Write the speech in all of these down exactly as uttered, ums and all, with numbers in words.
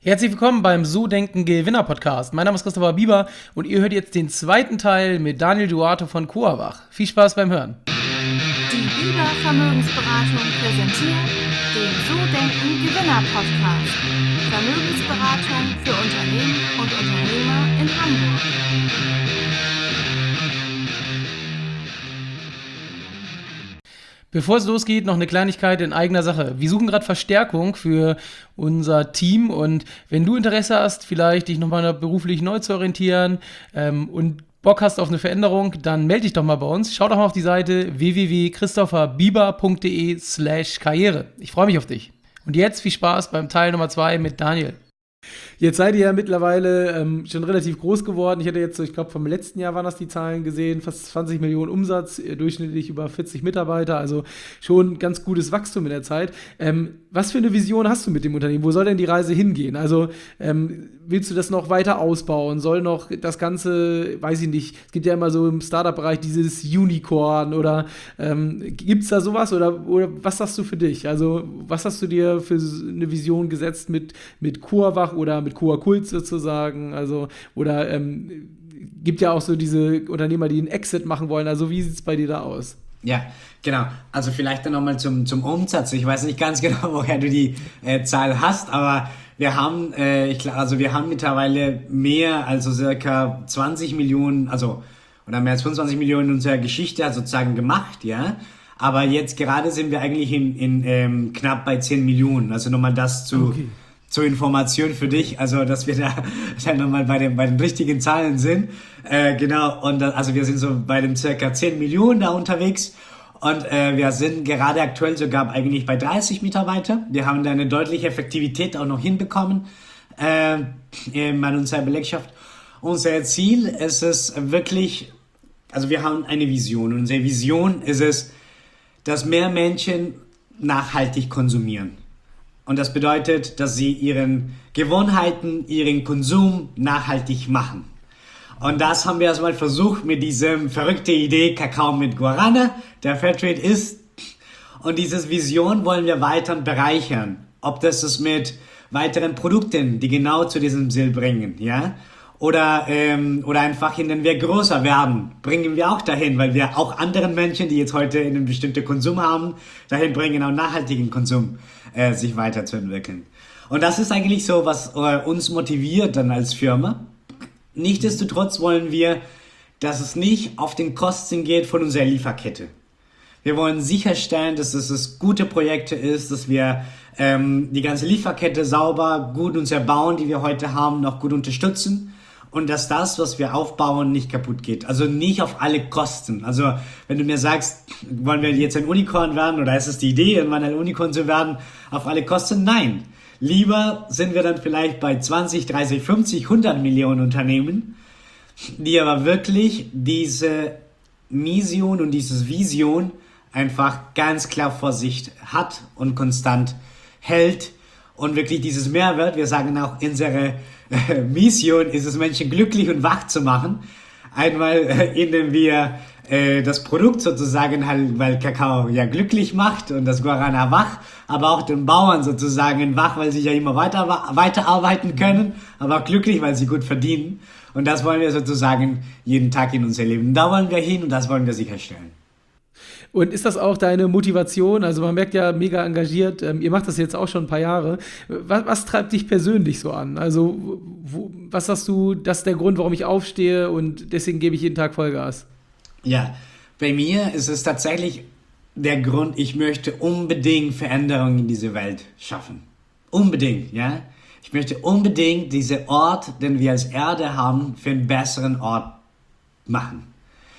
Herzlich willkommen beim So Denken Gewinner Podcast. Mein Name ist Christopher Bieber und ihr hört jetzt den zweiten Teil mit Daniel Duarte von Coawach. Viel Spaß beim Hören. Die Bieber Vermögensberatung präsentiert den So Denken Gewinner Podcast. Vermögensberatung für Unternehmen und Unternehmer in Hamburg. Bevor es losgeht, noch eine Kleinigkeit in eigener Sache. Wir suchen gerade Verstärkung für unser Team und wenn du Interesse hast, vielleicht dich nochmal beruflich neu zu orientieren ähm, und Bock hast auf eine Veränderung, dann melde dich doch mal bei uns. Schau doch mal auf die Seite w w w punkt christopherbieber punkt d e slash karriere. Ich freue mich auf dich. Und jetzt viel Spaß beim Teil Nummer zwei mit Daniel. Jetzt seid ihr ja mittlerweile ähm, schon relativ groß geworden. Ich hatte jetzt, so, ich glaube, vom letzten Jahr waren das die Zahlen gesehen, fast zwanzig Millionen Umsatz, äh, durchschnittlich über vierzig Mitarbeiter, also schon ganz gutes Wachstum in der Zeit. Ähm, was für eine Vision hast du mit dem Unternehmen? Wo soll denn die Reise hingehen? Also ähm, willst du das noch weiter ausbauen? Soll noch das Ganze, weiß ich nicht, es gibt ja immer so im Startup-Bereich dieses Unicorn oder ähm, gibt es da sowas oder, oder was sagst du für dich? Also was hast du dir für eine Vision gesetzt mit, mit Coawach oder mit Coakult sozusagen, also oder ähm, gibt ja auch so diese Unternehmer, die einen Exit machen wollen, also wie sieht es bei dir da aus? Ja, genau. Also vielleicht dann nochmal zum, zum Umsatz. Ich weiß nicht ganz genau, woher du die äh, Zahl hast, aber wir haben, äh, ich, also wir haben mittlerweile mehr, also circa zwanzig Millionen, also oder mehr als fünfundzwanzig Millionen in unserer Geschichte sozusagen gemacht, ja. Aber jetzt gerade sind wir eigentlich in, in ähm, knapp bei zehn Millionen. Also nochmal das zu okay. Zur Information für dich, also dass wir da dann nochmal bei den, bei den richtigen Zahlen sind. Äh, genau, und da, also wir sind so bei den circa zehn Millionen da unterwegs und äh, wir sind gerade aktuell sogar eigentlich bei dreißig Mitarbeiter. Wir haben da eine deutliche Effektivität auch noch hinbekommen äh, in unserer Belegschaft. Unser Ziel ist es wirklich, also wir haben eine Vision und unsere Vision ist es, dass mehr Menschen nachhaltig konsumieren. Und das bedeutet, dass sie ihren Gewohnheiten, ihren Konsum nachhaltig machen. Und das haben wir erstmal versucht mit diesem verrückten Idee Kakao mit Guarana, der Fairtrade ist. Und diese Vision wollen wir weiter bereichern. Ob das ist mit weiteren Produkten, die genau zu diesem Ziel bringen, ja? Oder, ähm, oder einfach, indem wir größer werden, bringen wir auch dahin, weil wir auch anderen Menschen, die jetzt heute einen bestimmten Konsum haben, dahin bringen, auch nachhaltigen Konsum äh, sich weiterzuentwickeln. Und das ist eigentlich so, was äh, uns motiviert dann als Firma. Nichtsdestotrotz wollen wir, dass es nicht auf den Kosten geht von unserer Lieferkette. Wir wollen sicherstellen, dass es das gute Projekte ist, dass wir ähm, die ganze Lieferkette sauber, gut uns erbauen, die wir heute haben, noch gut unterstützen. Und dass das, was wir aufbauen, nicht kaputt geht. Also nicht auf alle Kosten. Also wenn du mir sagst, wollen wir jetzt ein Unicorn werden oder ist es die Idee, irgendwann ein Unicorn zu werden, auf alle Kosten? Nein. Lieber sind wir dann vielleicht bei zwanzig, dreißig, fünfzig, hundert Millionen Unternehmen, die aber wirklich diese Mission und diese Vision einfach ganz klar vor sich hat und konstant hält. Und wirklich dieses Mehrwert, wir sagen auch, unsere äh, Mission ist es, Menschen glücklich und wach zu machen. Einmal, äh, indem wir äh, das Produkt sozusagen halt, weil Kakao ja glücklich macht und das Guarana wach, aber auch den Bauern sozusagen wach, weil sie ja immer weiter weiterarbeiten können, aber auch glücklich, weil sie gut verdienen. Und das wollen wir sozusagen jeden Tag in unser Leben. Da wollen wir hin und das wollen wir sicherstellen. Und ist das auch deine Motivation? Also man merkt ja, mega engagiert, ähm, ihr macht das jetzt auch schon ein paar Jahre. Was, was treibt dich persönlich so an? Also wo, was sagst du, das ist der Grund, warum ich aufstehe und deswegen gebe ich jeden Tag Vollgas? Ja, bei mir ist es tatsächlich der Grund, ich möchte unbedingt Veränderungen in diese Welt schaffen. Unbedingt, ja. Ich möchte unbedingt diesen Ort, den wir als Erde haben, für einen besseren Ort machen.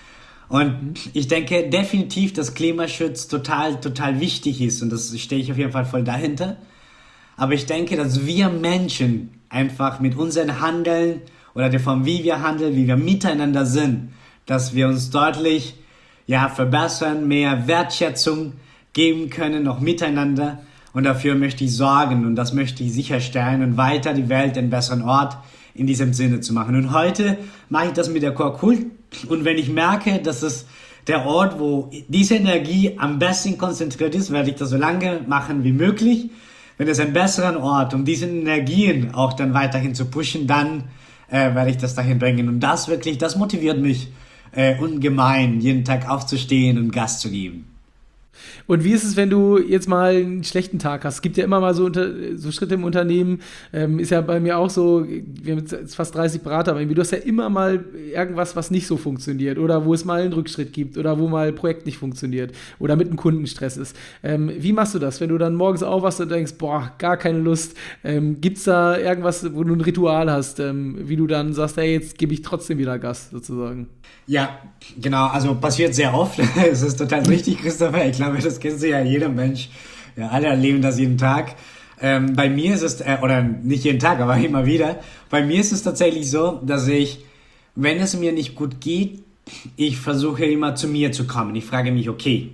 Und ich denke definitiv, dass Klimaschutz total, total wichtig ist und das stehe ich auf jeden Fall voll dahinter. Aber ich denke, dass wir Menschen einfach mit unserem Handeln oder der Form, wie wir handeln, wie wir miteinander sind, dass wir uns deutlich ja, verbessern, mehr Wertschätzung geben können, noch miteinander. Und dafür möchte ich sorgen und das möchte ich sicherstellen und weiter die Welt einen besseren Ort in diesem Sinne zu machen. Und heute mache ich das mit der Coakult. Und wenn ich merke, dass es der Ort, wo diese Energie am besten konzentriert ist, werde ich das so lange machen wie möglich. wenn es einen besseren Ort, um diese Energien auch dann weiterhin zu pushen, dann äh, werde ich das dahin bringen. Und das wirklich, das motiviert mich äh, ungemein, jeden Tag aufzustehen und Gas zu geben. Und wie ist es, wenn du jetzt mal einen schlechten Tag hast? Es gibt ja immer mal so, unter, so Schritte im Unternehmen, ähm, ist ja bei mir auch so, wir haben jetzt fast dreißig Berater, aber du hast ja immer mal irgendwas, was nicht so funktioniert oder wo es mal einen Rückschritt gibt oder wo mal ein Projekt nicht funktioniert oder mit einem Kundenstress ist. Ähm, wie machst du das, wenn du dann morgens aufwachst und denkst, boah, gar keine Lust? Ähm, gibt es da irgendwas, wo du ein Ritual hast, ähm, wie du dann sagst, hey, jetzt gebe ich trotzdem wieder Gas, sozusagen? Ja, genau, also passiert sehr oft. Es ist total richtig, Christopher. Ich glaube, das kennt ja jeder Mensch. Ja, alle erleben das jeden Tag. Ähm, bei mir ist es, äh, oder nicht jeden Tag, aber immer wieder, bei mir ist es tatsächlich so, dass ich, wenn es mir nicht gut geht, ich versuche immer zu mir zu kommen. Ich frage mich, okay,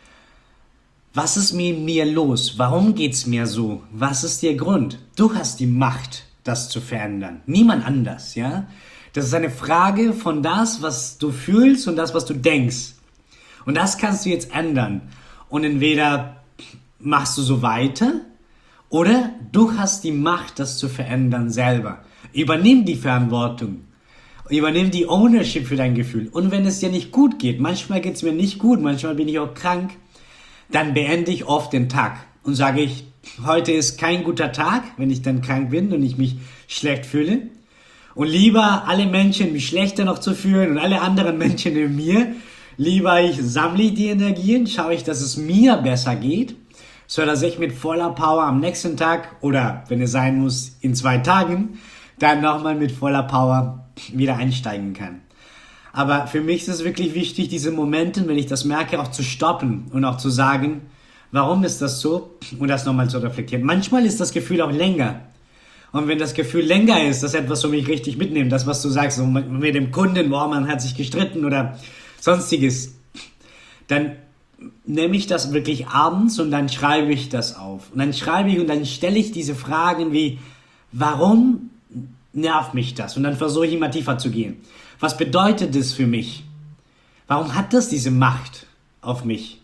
was ist mit mir los? Warum geht's mir so? Was ist der Grund? Du hast die Macht, das zu verändern. Niemand anders, ja? Das ist eine Frage von das, was du fühlst und das, was du denkst. Und das kannst du jetzt ändern. Und entweder machst du so weiter oder du hast die Macht, das zu verändern selber. Übernimm die Verantwortung. Übernimm die Ownership für dein Gefühl. Und wenn es dir nicht gut geht, manchmal geht es mir nicht gut, manchmal bin ich auch krank, dann beende ich oft den Tag und sage ich, heute ist kein guter Tag, wenn ich dann krank bin und ich mich schlecht fühle. Und lieber alle Menschen mich schlechter noch zu fühlen und alle anderen Menschen in mir, lieber ich sammle ich die Energien, schaue ich, dass es mir besser geht, so dass ich mit voller Power am nächsten Tag oder, wenn es sein muss, in zwei Tagen, dann nochmal mit voller Power wieder einsteigen kann. Aber für mich ist es wirklich wichtig, diese Momente, wenn ich das merke, auch zu stoppen und auch zu sagen, warum ist das so? Und das nochmal zu reflektieren. Manchmal ist das Gefühl auch länger. Und wenn das Gefühl länger ist, das ist etwas, was mich richtig mitnimmt, das, was du sagst, so mit dem Kunden, boah, man hat sich gestritten oder sonstiges, dann nehme ich das wirklich abends und dann schreibe ich das auf. Und dann schreibe ich und dann stelle ich diese Fragen wie, warum nervt mich das? Und dann versuche ich immer tiefer zu gehen. Was bedeutet das für mich? Warum hat das diese Macht auf mich?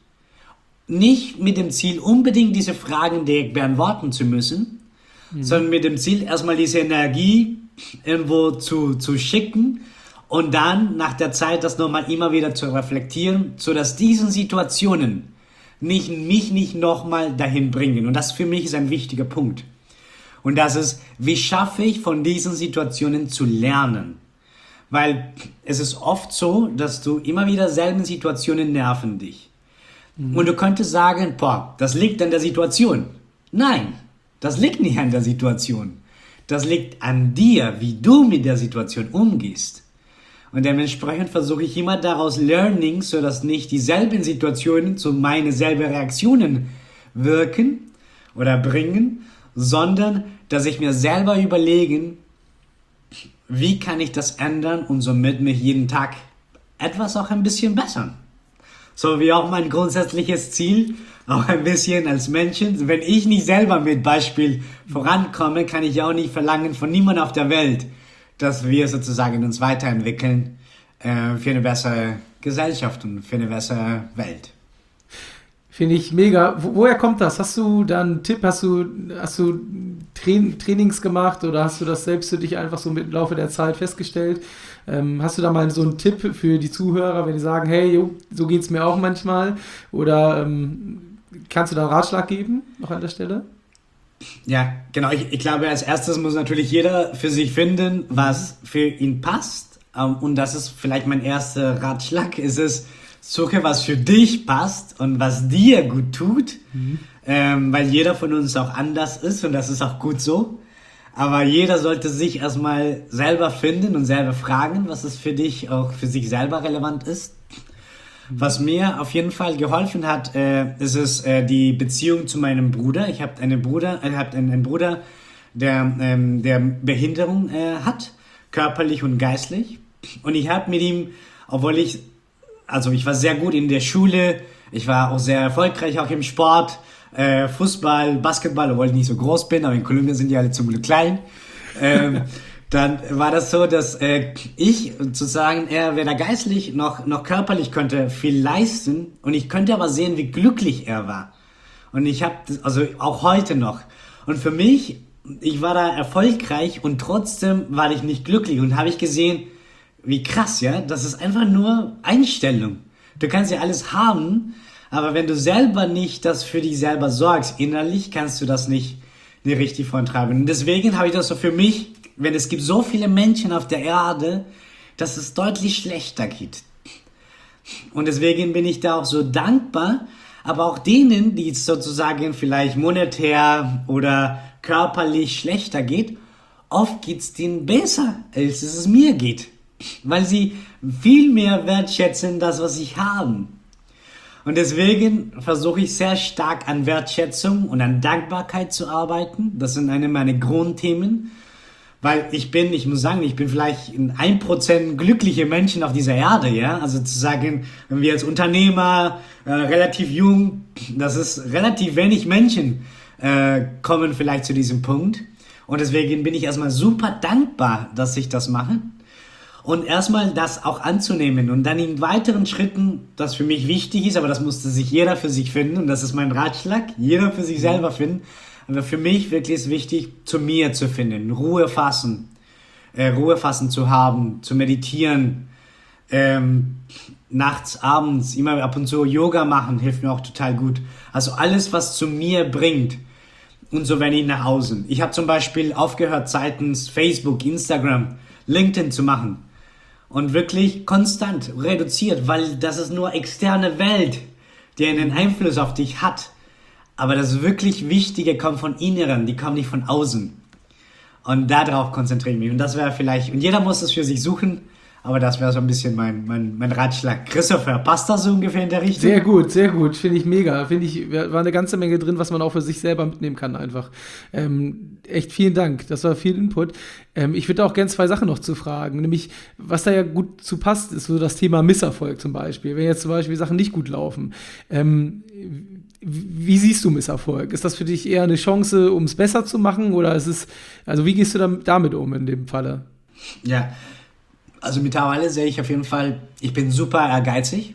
Nicht mit dem Ziel, unbedingt diese Fragen direkt beantworten zu müssen, Mhm. sondern mit dem Ziel, erstmal diese Energie irgendwo zu, zu schicken und dann nach der Zeit das nochmal immer wieder zu reflektieren, sodass diese Situationen nicht, mich nicht nochmal dahin bringen. Und das für mich ist ein wichtiger Punkt. Und das ist, wie schaffe ich von diesen Situationen zu lernen? Weil es ist oft so, dass du immer wieder selben Situationen nerven dich. Mhm. Und du könntest sagen, boah, das liegt an der Situation. Nein. Das liegt nicht an der Situation. Das liegt an dir, wie du mit der Situation umgehst. Und dementsprechend versuche ich immer daraus Learning, sodass nicht dieselben Situationen zu meine selben Reaktionen wirken oder bringen, sondern dass ich mir selber überlegen, wie kann ich das ändern und somit mich jeden Tag etwas auch ein bisschen bessern. So wie auch mein grundsätzliches Ziel, auch ein bisschen als Menschen. Wenn ich nicht selber mit Beispiel vorankomme, kann ich auch nicht verlangen von niemandem auf der Welt, dass wir sozusagen uns weiterentwickeln äh, für eine bessere Gesellschaft und für eine bessere Welt. Finde ich mega. Wo, woher kommt das? Hast du da einen Tipp? Hast du, hast du Tra- Trainings gemacht oder hast du das selbst für dich einfach so im Laufe der Zeit festgestellt? Ähm, hast du da mal so einen Tipp für die Zuhörer, wenn die sagen, hey, jo, so geht es mir auch manchmal? Oder ähm, kannst du da einen Ratschlag geben, noch an der Stelle? Ja, genau. Ich, ich glaube, als erstes muss natürlich jeder für sich finden, was für ihn passt. Ähm, und das ist vielleicht mein erster Ratschlag. Ist es, suche, was für dich passt und was dir gut tut. Mhm. Ähm, weil jeder von uns auch anders ist und das ist auch gut so. Aber jeder sollte sich erstmal selber finden und selber fragen, was es für dich auch für sich selber relevant ist. Was mir auf jeden Fall geholfen hat, äh, ist es äh, die Beziehung zu meinem Bruder. Ich habe einen Bruder, äh, hab einen, einen Bruder, der, ähm, der Behinderung äh, hat, körperlich und geistlich. Und ich habe mit ihm, obwohl ich, also ich war sehr gut in der Schule, ich war auch sehr erfolgreich auch im Sport, äh, Fußball, Basketball, obwohl ich nicht so groß bin, aber in Kolumbien sind die alle zum Glück klein. Ähm, dann war das so, dass äh, ich sozusagen, er weder geistlich noch, noch körperlich konnte viel leisten und ich könnte aber sehen, wie glücklich er war. Und ich habe, also auch heute noch, Und für mich, ich war da erfolgreich und trotzdem war ich nicht glücklich und habe ich gesehen, wie krass, ja, das ist einfach nur Einstellung. Du kannst ja alles haben, aber wenn du selber nicht das für dich selber sorgst, innerlich kannst du das nicht, nicht richtig vorantreiben. Und deswegen habe ich das so für mich, wenn es gibt so viele Menschen auf der Erde, dass es deutlich schlechter geht. Und deswegen bin ich da auch so dankbar, aber auch denen, die es sozusagen vielleicht monetär oder körperlich schlechter geht, oft geht es denen besser, als es mir geht. Weil sie viel mehr wertschätzen, das, was sie haben. Und deswegen versuche ich sehr stark an Wertschätzung und an Dankbarkeit zu arbeiten. Das sind eine meiner Grundthemen. Weil ich bin, ich muss sagen, ich bin vielleicht ein Prozent glückliche Menschen auf dieser Erde, ja. Also zu sagen, wenn wir als Unternehmer äh, relativ jung, das ist relativ wenig Menschen äh, kommen vielleicht zu diesem Punkt. Und deswegen bin ich erstmal super dankbar, dass ich das mache. Und erstmal das auch anzunehmen und dann in weiteren Schritten, das für mich wichtig ist, aber das musste sich jeder für sich finden und das ist mein Ratschlag, jeder für sich selber finden. Aber für mich wirklich ist wichtig, zu mir zu finden, Ruhe fassen, äh, Ruhe fassen zu haben, zu meditieren, ähm, nachts, abends, immer ab und zu Yoga machen, hilft mir auch total gut. Also alles, was zu mir bringt und so wenn ich nach außen. Ich habe zum Beispiel aufgehört, seitens Facebook, Instagram, LinkedIn zu machen und wirklich konstant reduziert, weil das ist nur externe Welt, die einen Einfluss auf dich hat. Aber das wirklich Wichtige kommt von Inneren, die kommt nicht von außen. Und darauf konzentriere ich mich. Und das wäre vielleicht, und jeder muss es für sich suchen, aber das wäre so ein bisschen mein, mein, mein Ratschlag. Christopher, passt das so ungefähr in der Richtung? Sehr gut, sehr gut. Finde ich mega. Finde ich, war eine ganze Menge drin, was man auch für sich selber mitnehmen kann einfach. Ähm, echt vielen Dank. Das war viel Input. Ähm, ich würde auch gerne zwei Sachen noch zu fragen. Nämlich, was da ja gut zu passt, ist so das Thema Misserfolg zum Beispiel. Wenn jetzt zum Beispiel Sachen nicht gut laufen. Ähm, Wie siehst du Misserfolg? Ist das für dich eher eine Chance, um es besser zu machen? Oder ist es, also wie gehst du damit um in dem Falle? Ja, also mittlerweile sehe ich auf jeden Fall, ich bin super ehrgeizig.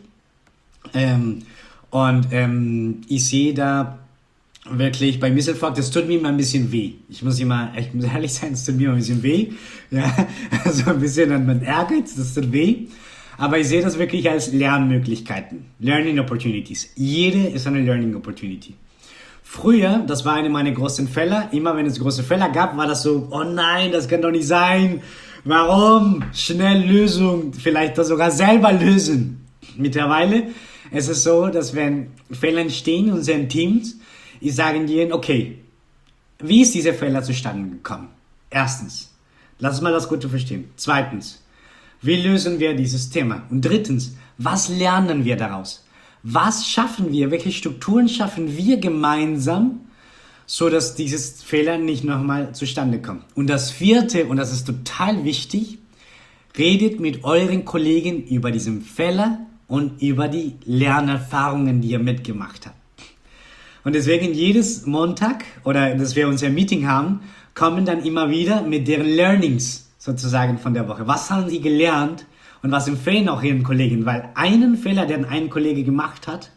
Ähm, und ähm, ich sehe da wirklich bei Misserfolg, das tut mir immer ein bisschen weh. Ich muss immer, ich muss ehrlich sein, es tut mir immer ein bisschen weh. Ja, also ein bisschen an mein Ehrgeiz, das tut weh. Aber ich sehe das wirklich als Lernmöglichkeiten, Learning Opportunities. Jede ist eine Learning Opportunity. Früher, das war eine meiner großen Fälle, immer wenn es große Fälle gab, war das so, oh nein, das kann doch nicht sein. Warum? Schnell Lösung, vielleicht das sogar selber lösen. Mittlerweile ist es so, dass wenn Fälle entstehen in unseren Teams, ich sage ihnen, okay, wie ist dieser Fehler zustande gekommen? Erstens, lass uns mal das Gute verstehen. Zweitens, wie lösen wir dieses Thema? Und drittens, was lernen wir daraus? Was schaffen wir? Welche Strukturen schaffen wir gemeinsam, so dass dieses Fehler nicht nochmal zustande kommt? Und das vierte, und das ist total wichtig, redet mit euren Kollegen über diesen Fehler und über die Lernerfahrungen, die ihr mitgemacht habt. Und deswegen jedes Montag, oder dass wir unser Meeting haben, kommen dann immer wieder mit deren Learnings sozusagen von der Woche. Was haben sie gelernt und was empfehlen auch ihren Kollegen? Weil einen Fehler, den ein Kollege gemacht hat,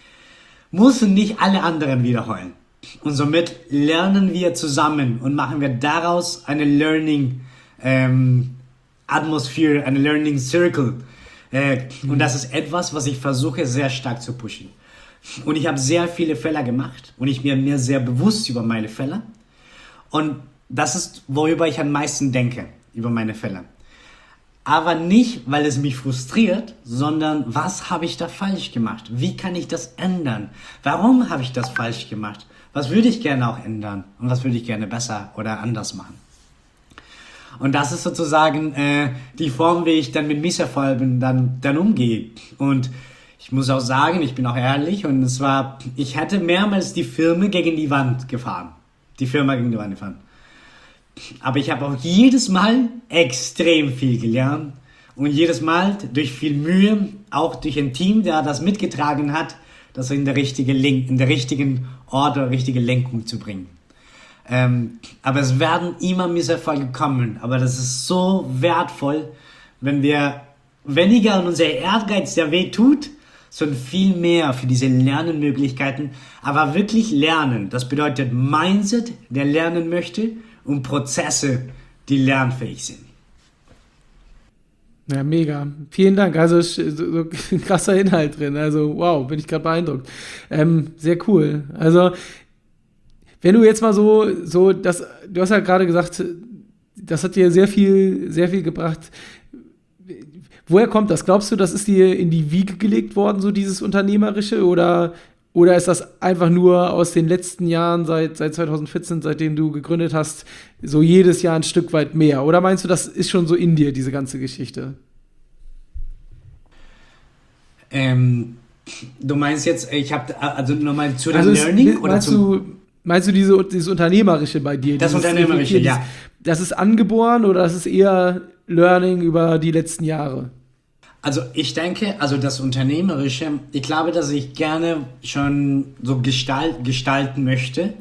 müssen nicht alle anderen wiederholen. Und somit lernen wir zusammen und machen wir daraus eine Learning ähm, Atmosphere, eine Learning Circle. Äh, und das ist etwas, was ich versuche sehr stark zu pushen. Und ich habe sehr viele Fehler gemacht und ich bin mir sehr bewusst über meine Fehler. Und das ist, worüber ich am meisten denke, über meine Fehler. Aber nicht, weil es mich frustriert, sondern was habe ich da falsch gemacht? Wie kann ich das ändern? Warum habe ich das falsch gemacht? Was würde ich gerne auch ändern? Und was würde ich gerne besser oder anders machen? Und das ist sozusagen äh, die Form, wie ich dann mit Misserfolgen dann, dann umgehe. Und ich muss auch sagen, ich bin auch ehrlich, und es war, ich hatte mehrmals die Firma gegen die Wand gefahren. Die Firma gegen die Wand gefahren. Aber ich habe auch jedes Mal extrem viel gelernt und jedes Mal durch viel Mühe, auch durch ein Team, der das mitgetragen hat, das in der richtige Link, in der richtigen Ort oder richtige Lenkung zu bringen. Ähm, aber es werden immer Misserfolge kommen, aber das ist so wertvoll, wenn wir weniger an unser Ehrgeiz, der weh tut, sondern viel mehr für diese Lernmöglichkeiten. Aber wirklich lernen, das bedeutet Mindset, der lernen möchte, und Prozesse, die lernfähig sind. Ja, mega. Vielen Dank. Also so, so krasser Inhalt drin. Also wow, bin ich gerade beeindruckt. Ähm, sehr cool. Also wenn du jetzt mal so, so das, du hast ja gerade gesagt, das hat dir sehr viel, sehr viel gebracht. Woher kommt das? Glaubst du, das ist dir in die Wiege gelegt worden, so dieses Unternehmerische? Oder, oder ist das einfach nur aus den letzten Jahren, seit, seit zwanzig vierzehn, seitdem du gegründet hast, so jedes Jahr ein Stück weit mehr? Oder meinst du, das ist schon so in dir, diese ganze Geschichte? Ähm, du meinst jetzt, ich habe, also nochmal zu dem also Learning? Ist, oder meinst, zum du, meinst du diese, dieses Unternehmerische bei dir? Das dieses, Unternehmerische, dieses, ja. Das ist angeboren oder das ist eher Learning über die letzten Jahre? Also ich denke, also das Unternehmerische, ich glaube, dass ich gerne schon so gestalt, gestalten möchte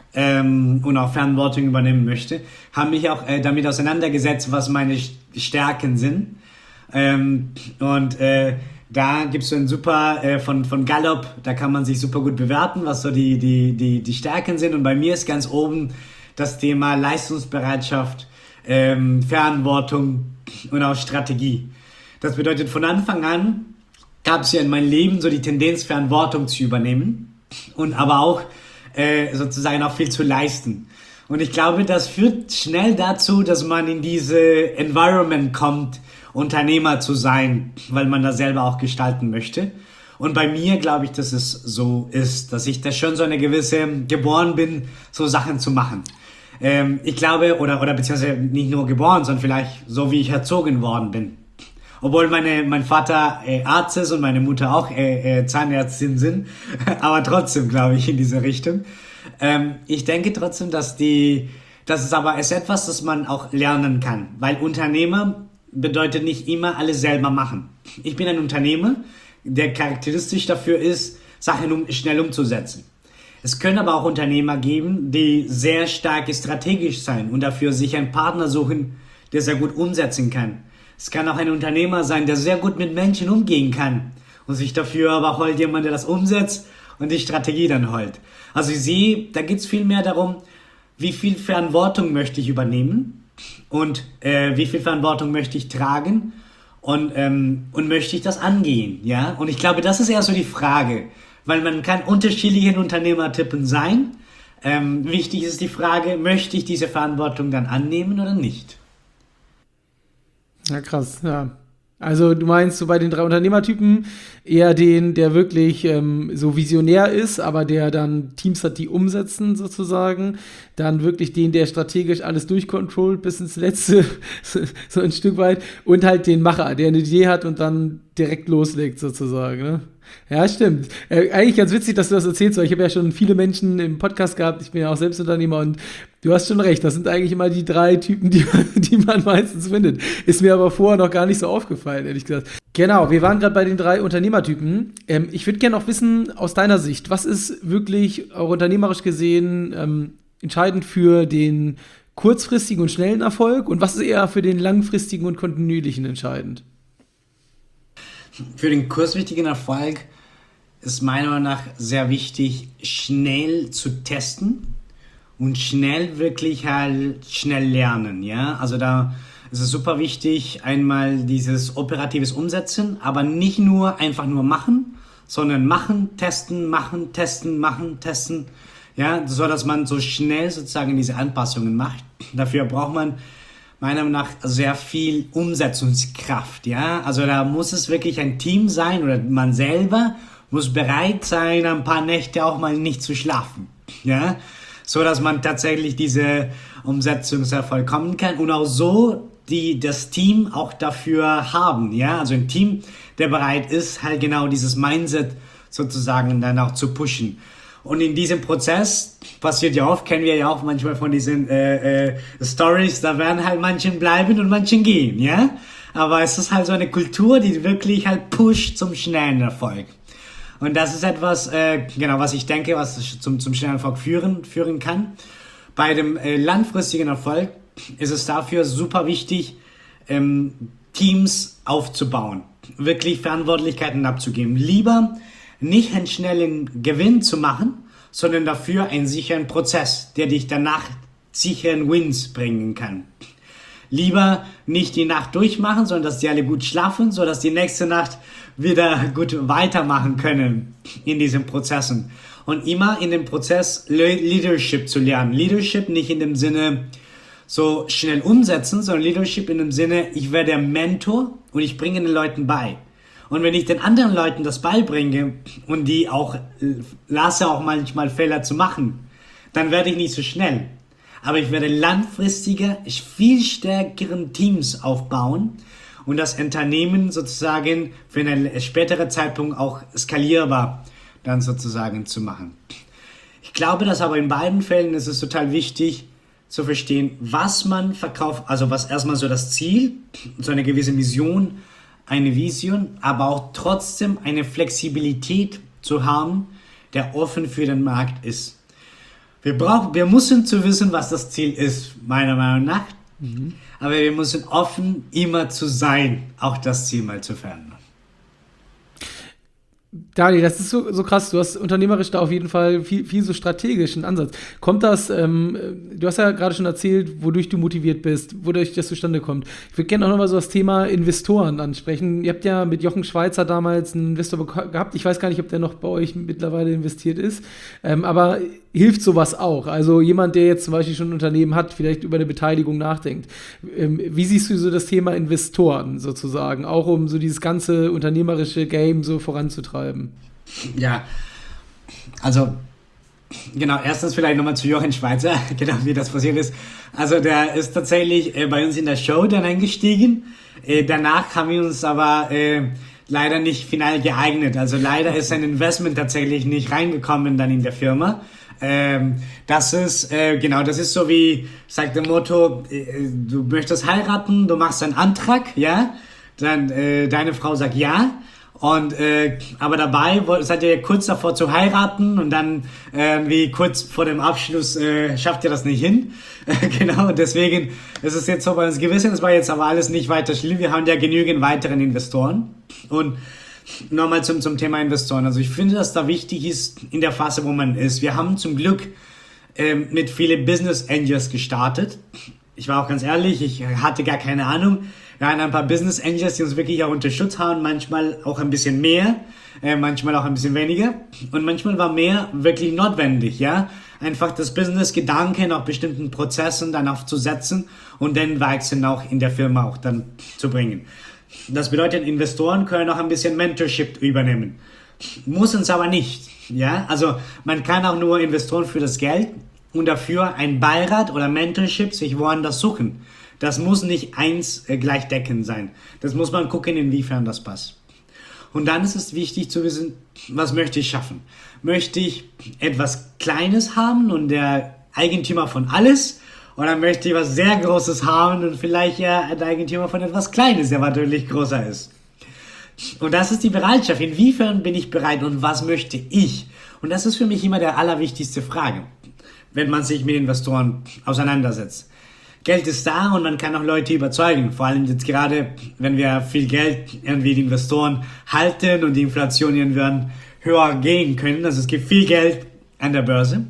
ähm, und auch Verantwortung übernehmen möchte. Habe mich auch äh, damit auseinandergesetzt, was meine Stärken sind. Ähm, und äh, da gibt es so ein super äh, von, von Gallup, da kann man sich super gut bewerten, was so die, die, die, die Stärken sind. Und bei mir ist ganz oben das Thema Leistungsbereitschaft, ähm, Verantwortung und auch Strategie. Das bedeutet, von Anfang an gab es ja in meinem Leben so die Tendenz, Verantwortung zu übernehmen und aber auch äh, sozusagen auch viel zu leisten. Und ich glaube, das führt schnell dazu, dass man in diese Environment kommt, Unternehmer zu sein, weil man das selber auch gestalten möchte. Und bei mir glaube ich, dass es so ist, dass ich da schon so eine gewisse, geboren bin, so Sachen zu machen. Ähm, ich glaube, oder, oder beziehungsweise nicht nur geboren, sondern vielleicht so, wie ich erzogen worden bin. Obwohl meine, mein Vater äh, Arzt ist und meine Mutter auch äh, äh, Zahnärztin sind, aber trotzdem glaube ich in diese Richtung. Ähm, ich denke trotzdem, dass die, das ist aber ist etwas, das man auch lernen kann, weil Unternehmer bedeutet nicht immer alles selber machen. Ich bin ein Unternehmer, der charakteristisch dafür ist, Sachen um, schnell umzusetzen. Es können aber auch Unternehmer geben, die sehr stark strategisch sein und dafür sich einen Partner suchen, der sehr gut umsetzen kann. Es kann auch ein Unternehmer sein, der sehr gut mit Menschen umgehen kann und sich dafür aber holt jemand, der das umsetzt und die Strategie dann holt. Also ich sehe, da geht es viel mehr darum, wie viel Verantwortung möchte ich übernehmen und äh, wie viel Verantwortung möchte ich tragen und, ähm, und möchte ich das angehen. Ja? Und ich glaube, das ist eher so die Frage, weil man kann unterschiedliche Unternehmertypen sein. Ähm, wichtig ist die Frage, möchte ich diese Verantwortung dann annehmen oder nicht? Ja, krass, ja. Also du meinst so bei den drei Unternehmertypen eher den, der wirklich ähm, so visionär ist, aber der dann Teams hat, die umsetzen sozusagen. Dann wirklich den, der strategisch alles durchkontrollt bis ins Letzte, so ein Stück weit. Und halt den Macher, der eine Idee hat und dann direkt loslegt sozusagen, ne? Ja, stimmt. Äh, eigentlich ganz witzig, dass du das erzählst, weil ich habe ja schon viele Menschen im Podcast gehabt, ich bin ja auch Selbstunternehmer und du hast schon recht, das sind eigentlich immer die drei Typen, die, die man meistens findet. Ist mir aber vorher noch gar nicht so aufgefallen, ehrlich gesagt. Genau, wir waren gerade bei den drei Unternehmertypen. Ähm, ich würde gerne auch wissen, aus deiner Sicht, was ist wirklich auch unternehmerisch gesehen ähm, entscheidend für den kurzfristigen und schnellen Erfolg und was ist eher für den langfristigen und kontinuierlichen entscheidend? Für den kurzfristigen Erfolg ist meiner Meinung nach sehr wichtig, schnell zu testen und schnell wirklich halt schnell lernen, ja. Also da ist es super wichtig, einmal dieses operatives Umsetzen, aber nicht nur einfach nur machen, sondern machen, testen, machen, testen, machen, testen, ja, so dass man so schnell sozusagen diese Anpassungen macht. Dafür braucht man meiner Meinung nach sehr viel Umsetzungskraft, ja. Also da muss es wirklich ein Team sein oder man selber muss bereit sein, ein paar Nächte auch mal nicht zu schlafen, ja. So dass man tatsächlich diese Umsetzungserfolg kommen kann und auch so die das Team auch dafür haben, ja. Also ein Team, der bereit ist, halt genau dieses Mindset sozusagen dann auch zu pushen. Und in diesem Prozess passiert ja oft, kennen wir ja auch manchmal von diesen äh, äh, Stories, da werden halt manchen bleiben und manchen gehen, ja. Aber es ist halt so eine Kultur, die wirklich halt pusht zum schnellen Erfolg. Und das ist etwas, äh, genau, was ich denke, was zum, zum schnellen Erfolg führen, führen kann. Bei dem äh, langfristigen Erfolg ist es dafür super wichtig, ähm, Teams aufzubauen. wirklich Verantwortlichkeiten abzugeben. Lieber nicht einen schnellen Gewinn zu machen, sondern dafür einen sicheren Prozess, der dich danach sicheren Wins bringen kann. Lieber nicht die Nacht durchmachen, sondern dass die alle gut schlafen, sodass die nächste Nacht wieder gut weitermachen können in diesen Prozessen. Und immer in dem Prozess Leadership zu lernen. Leadership nicht in dem Sinne so schnell umsetzen, sondern Leadership in dem Sinne, ich werde Mentor und ich bringe den Leuten bei. Und wenn ich den anderen Leuten das beibringe und die auch lasse auch manchmal Fehler zu machen, dann werde ich nicht so schnell. Aber ich werde langfristiger, viel stärkeren Teams aufbauen und das Unternehmen sozusagen für einen späteren Zeitpunkt auch skalierbar dann sozusagen zu machen. Ich glaube, dass aber in beiden Fällen ist es total wichtig zu verstehen, was man verkauft, also was erstmal so das Ziel, so eine gewisse Mission, eine Vision, aber auch trotzdem eine Flexibilität zu haben, der offen für den Markt ist. Wir brauchen, wir müssen zu wissen, was das Ziel ist, meiner Meinung nach. Mhm. Aber wir müssen offen immer zu sein, auch das Ziel mal zu verändern. Dani, das ist so, so krass. Du hast unternehmerisch da auf jeden Fall viel, viel so strategischen Ansatz. Kommt das, ähm, du hast ja gerade schon erzählt, wodurch du motiviert bist, wodurch das zustande kommt. Ich würde gerne auch nochmal so das Thema Investoren ansprechen. Ihr habt ja mit Jochen Schweizer damals einen Investor gehabt. Ich weiß gar nicht, ob der noch bei euch mittlerweile investiert ist. Ähm, aber hilft sowas auch? Also jemand, der jetzt zum Beispiel schon ein Unternehmen hat, vielleicht über eine Beteiligung nachdenkt. Ähm, wie siehst du so das Thema Investoren sozusagen? Auch um so dieses ganze unternehmerische Game so voranzutreiben? Ja, also genau, erstens vielleicht nochmal zu Jochen Schweizer, genau wie das passiert ist. Also der ist tatsächlich äh, bei uns in der Show dann eingestiegen. Äh, danach haben wir uns aber äh, leider nicht final geeignet. Also leider ist sein Investment tatsächlich nicht reingekommen dann in der Firma. Ähm, das ist, äh, genau, das ist so wie, sagt der Motto, äh, du möchtest heiraten, du machst einen Antrag, ja, dann äh, deine Frau sagt ja. Und äh, aber dabei seid ihr kurz davor zu heiraten und dann äh, wie kurz vor dem Abschluss äh, schafft ihr das nicht hin. Genau, und deswegen ist es jetzt so bei uns gewesen. Es war jetzt aber alles nicht weiter schlimm. Wir haben ja genügend weiteren Investoren. Und nochmal zum zum Thema Investoren. Also ich finde, dass da wichtig ist in der Phase, wo man ist. Wir haben zum Glück äh, mit vielen Business Angels gestartet. Ich war auch ganz ehrlich, ich hatte gar keine Ahnung. Wir haben ein paar Business Angels, die uns wirklich auch unterstützt haben, manchmal auch ein bisschen mehr, äh, manchmal auch ein bisschen weniger und manchmal war mehr wirklich notwendig, ja, einfach das Business-Gedanken auf bestimmten Prozessen dann aufzusetzen und den Wachstum auch in der Firma auch dann zu bringen. Das bedeutet, Investoren können auch ein bisschen Mentorship übernehmen, muss uns aber nicht, ja, also man kann auch nur Investoren für das Geld und dafür ein Beirat oder Mentorship sich woanders suchen. Das muss nicht eins äh, gleichdeckend sein. Das muss man gucken, inwiefern das passt. Und dann ist es wichtig zu wissen, was möchte ich schaffen? Möchte ich etwas Kleines haben und der Eigentümer von alles? Oder möchte ich was sehr Großes haben und vielleicht ja der Eigentümer von etwas Kleines, der natürlich größer ist? Und das ist die Bereitschaft. Inwiefern bin ich bereit und was möchte ich? Und das ist für mich immer der allerwichtigste Frage, wenn man sich mit Investoren auseinandersetzt. Geld ist da und man kann auch Leute überzeugen. Vor allem jetzt gerade, wenn wir viel Geld irgendwie die Investoren halten und die Inflation irgendwann höher gehen können. Also es gibt viel Geld an der Börse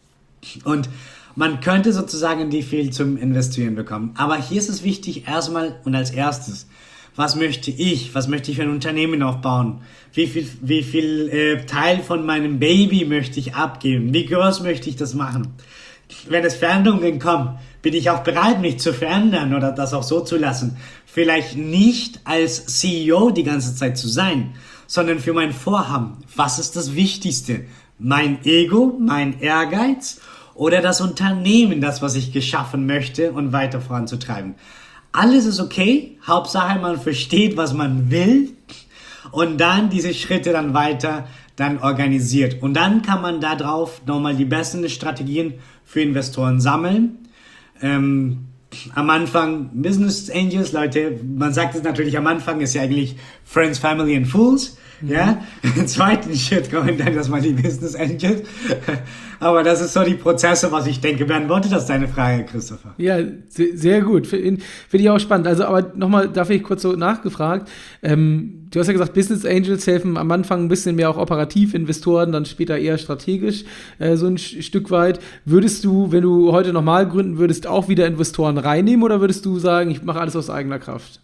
und man könnte sozusagen die viel zum Investieren bekommen. Aber hier ist es wichtig erstmal und als erstes, was möchte ich? Was möchte ich für ein Unternehmen aufbauen? Wie viel, wie viel äh, Teil von meinem Baby möchte ich abgeben? Wie groß möchte ich das machen? Wenn es Veränderungen kommen, bin ich auch bereit, mich zu verändern oder das auch so zu lassen. Vielleicht nicht als C E O die ganze Zeit zu sein, sondern für mein Vorhaben. Was ist das Wichtigste? Mein Ego, mein Ehrgeiz oder das Unternehmen, das, was ich geschaffen möchte und weiter voranzutreiben? Alles ist okay. Hauptsache, man versteht, was man will und dann diese Schritte dann weiter dann organisiert. Und dann kann man da drauf nochmal die besten Strategien für Investoren sammeln. Ähm, am Anfang Business Angels, Leute, man sagt es natürlich am Anfang, ist ja eigentlich Friends, Family and Fools. Mhm. Ja, im zweiten Schritt kommen dann erstmal die Business Angels. Aber das ist so die Prozesse, was ich denke. Beantwortet das deine Frage, Christopher? Ja, sehr, sehr gut. Finde ich auch spannend. Also, aber nochmal, dafür ich kurz so nachgefragt. Ähm, du hast ja gesagt, Business Angels helfen am Anfang ein bisschen mehr auch operativ, Investoren dann später eher strategisch, äh, so ein Stück weit. Würdest du, wenn du heute nochmal gründen würdest, auch wieder Investoren reinnehmen oder würdest du sagen, ich mache alles aus eigener Kraft?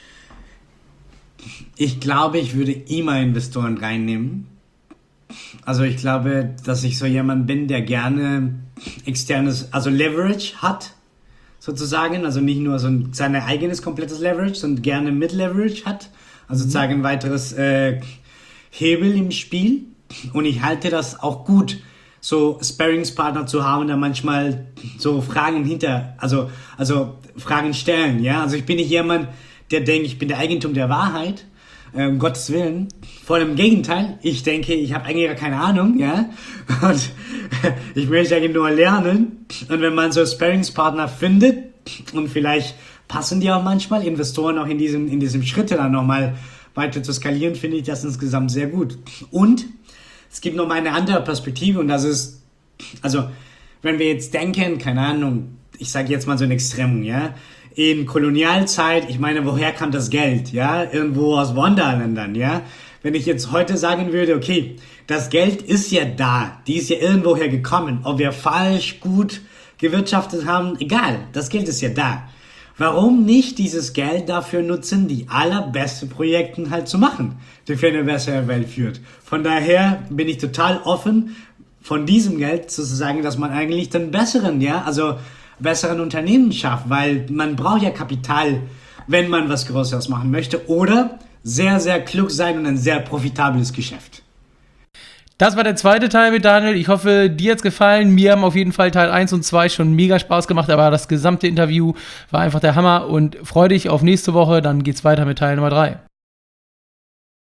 Ich glaube, ich würde immer Investoren reinnehmen. Also ich glaube, dass ich so jemand bin, der gerne externes, also Leverage hat, sozusagen. Also nicht nur so ein, sein eigenes komplettes Leverage, sondern gerne mit Leverage hat. Also sozusagen ein weiteres äh, Hebel im Spiel. Und ich halte das auch gut, so Sparringspartner zu haben, da manchmal so Fragen hinter, also, also Fragen stellen, ja. Also ich bin nicht jemand, der denkt, ich bin der Eigentum der Wahrheit, äh, um Gottes Willen. Voll im Gegenteil, ich denke, ich habe eigentlich gar keine Ahnung, ja. Und ich möchte eigentlich nur lernen. Und wenn man so Sparringspartner findet, und vielleicht passen die auch manchmal, Investoren auch in diesem, in diesem Schritt dann nochmal weiter zu skalieren, finde ich das insgesamt sehr gut. Und es gibt noch mal eine andere Perspektive und das ist, also wenn wir jetzt denken, keine Ahnung, ich sage jetzt mal so ein Extremum, ja, in Kolonialzeit, ich meine, woher kam das Geld, ja, irgendwo aus Wanderländern, ja, wenn ich jetzt heute sagen würde, okay, das Geld ist ja da, die ist ja irgendwoher gekommen, ob wir falsch, gut gewirtschaftet haben, egal, das Geld ist ja da. Warum nicht dieses Geld dafür nutzen, die allerbeste Projekte halt zu machen, die für eine bessere Welt führt? Von daher bin ich total offen, von diesem Geld zu sagen, dass man eigentlich dann besseren, ja, also besseren Unternehmen schafft, weil man braucht ja Kapital, wenn man was Größeres machen möchte oder sehr, sehr klug sein und ein sehr profitables Geschäft. Das war der zweite Teil mit Daniel. Ich hoffe, dir hat's gefallen. Mir haben auf jeden Fall Teil eins und zwei schon mega Spaß gemacht, aber das gesamte Interview war einfach der Hammer und freu dich auf nächste Woche, dann geht's weiter mit Teil Nummer drei.